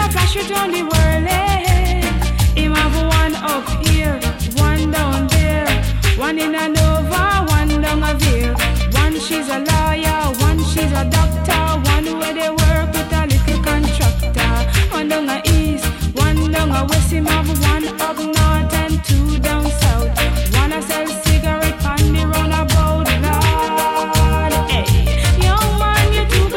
a flash it on the world, Him have one up here, one down there, one in a Nova, one down a Ville. One she's a lawyer, one she's a doctor, one where they work with a little contractor. One down a east, one down a west, him have one up north.